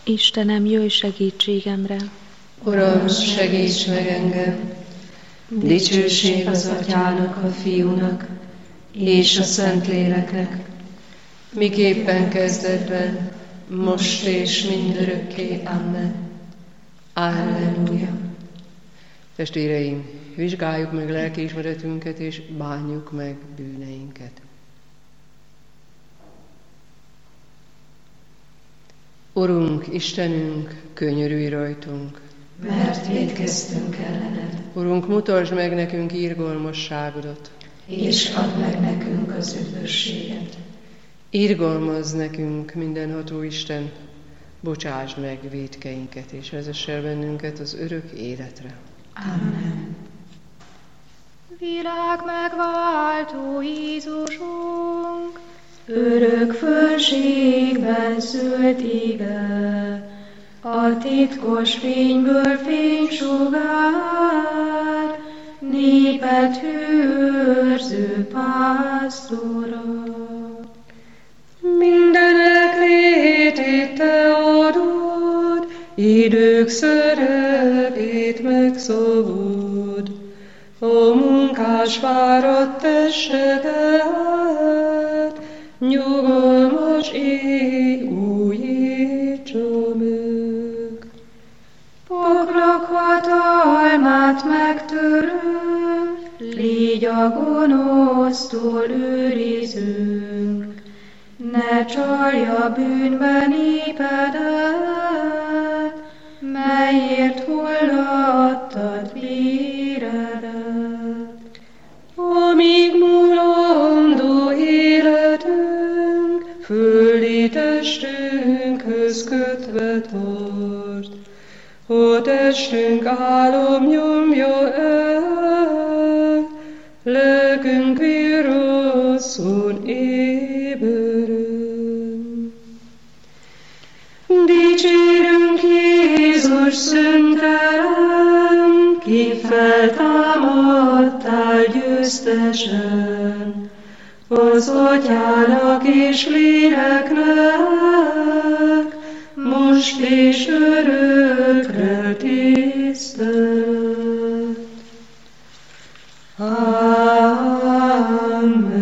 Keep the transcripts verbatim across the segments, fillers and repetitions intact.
Istenem, jöjj segítségemre! Uram, segíts meg engem! Dicsőség az Atyának, a Fiúnak és a Szentléleknek, miképpen kezdetben, most és mindörökké. Amen. Alleluja. Testvéreim, vizsgáljuk meg lelkiismeretünket, és bánjuk meg bűneinket. Urunk, Istenünk, könyörülj rajtunk, mert vétkeztünk ellened. Urunk, mutasd meg nekünk irgalmasságodat, és add meg nekünk az üdvösséget. Irgalmazz nekünk, mindenható Isten, bocsásd meg vétkeinket, és vezess el bennünket az örök életre. Amen. Világ megváltó Jézusunk, örök fölségben szült ige, a titkos fényből fénysugár, népet hőrző pásztora. Mindenek létét te adod, idők szerepét megszabod, a munkás fáradt testedet, nyugalmas éj újítsa meg. Poklok hatalmát megtörő, légy a gonosztól őrizünk, ne csalja bűnbe népedet, melyért hullattad véredet. Amíg mulandó életünk, földi testünkhöz kötve tart, a testünk álom nyomja el, lelkünk virrasszon éberen. Dicsérünk Jézus szentelen, ki feltámadtál győztesen, az Atyának és Léleknek, most és örökre tisztelet. Amen.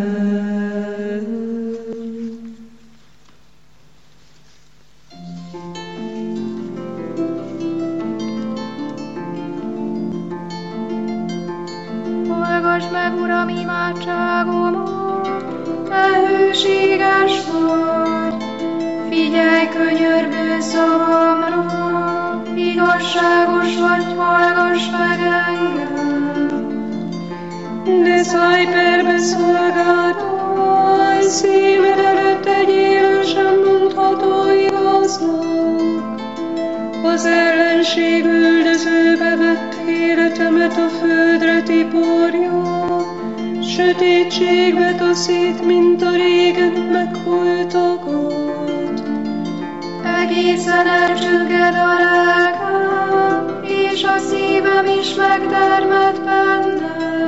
Hallgass meg, Uram, imádságomat, te hűséges vagy, figyelj könyörgő szavamra, igazságos vagy, hallgass meg engem. De szállj perbe szolgáltaj, szímed előtt egy élősen mondható igaznak. Az ellenség üldözőbe vett életemet a földre tiporja, sötétségbe taszít, mint a régen meghultakat. Egészen elcsügged a lelkem, és a szívem is megdermed benne.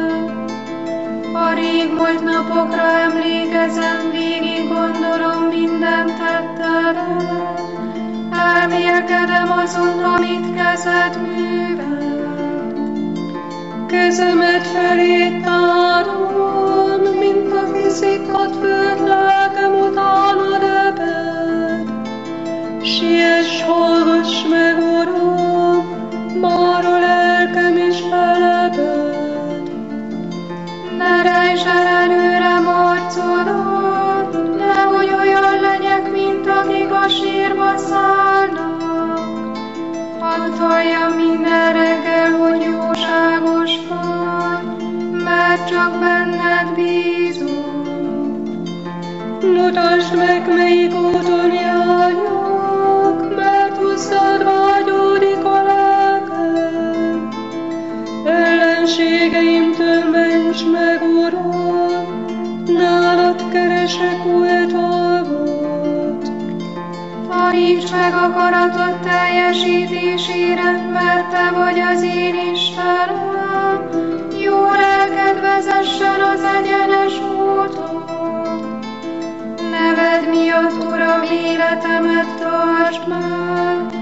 A rég múlt napokra emlékezem, végig gondolom minden tettedet. Elmélkedem azon, amit kezed művel. Kezemet felé tárom, mint a kiszikadt föld, lelkem utánad ebed. Siess, hallgass meg, Uram, már a lelkem is felebed. Ne rejtsd el előrem arcodat, nehogy olyan legyek, mint akik a sírba szállnak. Hadd halljam minden reggel, hogy jóságos vagy, mert csak benned bízom. Mutasd meg, melyik úton járjak, mert hozzád vágyódik a lelkem. Ellenségeimtől ments meg, Uram, nálad keresek új dolgot. Taníts meg akaratod teljesítésére, mert te vagy az én Istenem. Jó lelked vezessen az egyenes úton. Neved miatt, Uram, életemet tartsd meg,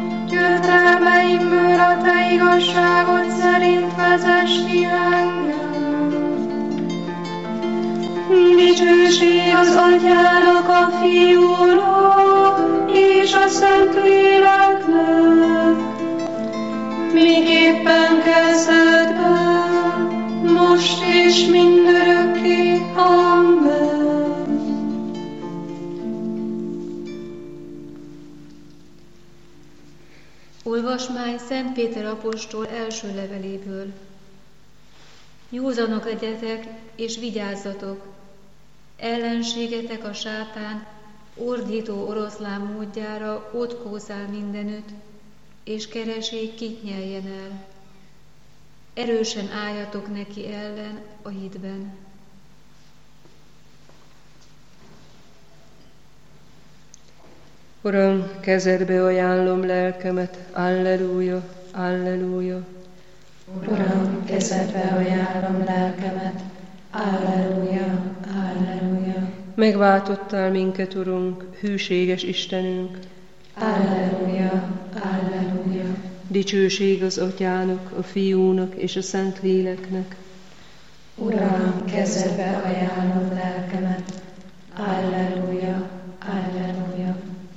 igazságot szerint vezess ki engem. Dicsőség az Atyának, a Fiúnak és a Szentléleknek, miképpen kezdetben, most és mindörökké. Amen. Olvasmány Szent Péter apostol első leveléből. Józanok legyetek és vigyázzatok, ellenségetek a sátán ordító oroszlán módjára ott kószál mindenütt, és kereség, kit nyeljen el. Erősen álljatok neki ellen a hitben. Uram, kezedbe ajánlom lelkemet, alleluja, alleluja. Uram, kezedbe ajánlom lelkemet, alleluja, alleluja. Megváltottál minket, Urunk, hűséges Istenünk. Alleluja, alleluja. Dicsőség az Atyának, a Fiúnak és a Szentléleknek. Uram, kezedbe ajánlom lelkemet, alleluja, alleluja.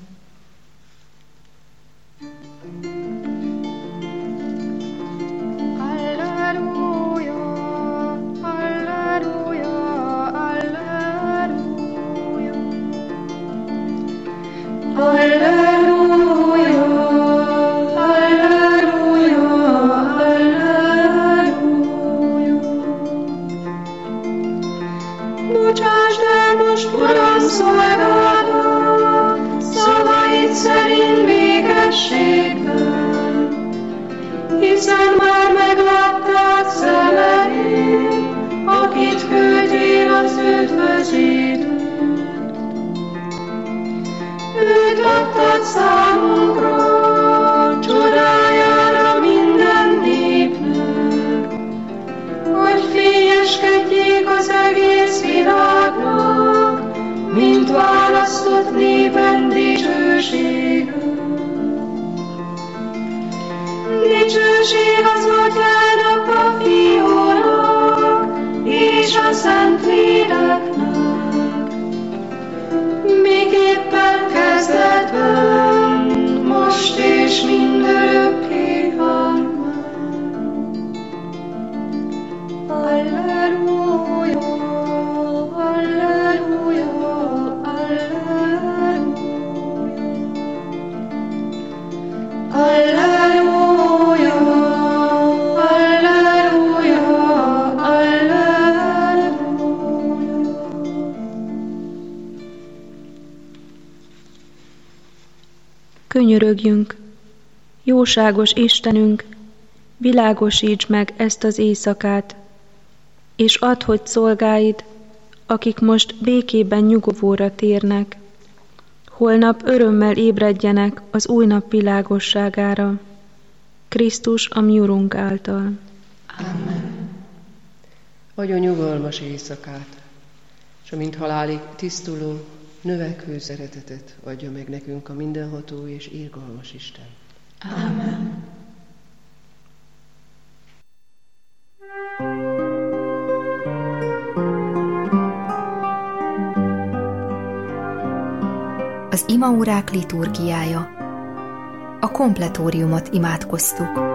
Bocsásd el most, Uram, szolgádat, szavaid szerint békességben, hiszen már meglátták szemeid, akit küldtél az üdvözítőt. Őt adtad számunkra, csodájára minden népnek, hogy fényeskedjék az egész világnak, mint választott népen dicsősége. Dicsőség az Atyának, a Fiúnak és a Szentléleknek, miképpen kezdetben, most és mindörökké. Amen. Alleluja, alleluja, alleluja. Alleluja, alleluja, alleluja. Könyörögjünk, jóságos Istenünk, világosíts meg ezt az éjszakát, és add, hogy szolgáid, akik most békében nyugovóra térnek, holnap örömmel ébredjenek az új nap világosságára, Krisztus a mi Urunk által. Amen. Adjon nyugalmas éjszakát, és amint halálig tisztuló, növekvő szeretetet adja meg nekünk a mindenható és irgalmas Isten. Amen. Az imaórák liturgiája. A kompletóriumot imádkoztuk.